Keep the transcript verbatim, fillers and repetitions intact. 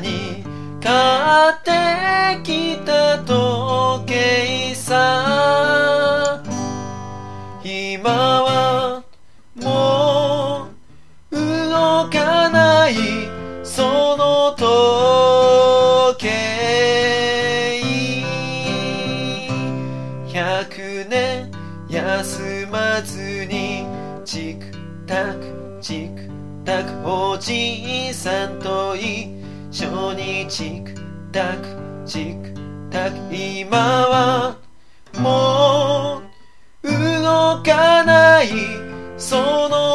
に買ってきた時計さ。今はもう動かないその時計。百年休まずにチクタクチクタクおじいさんと一緒にチクタクチクタク。今はもう動かないその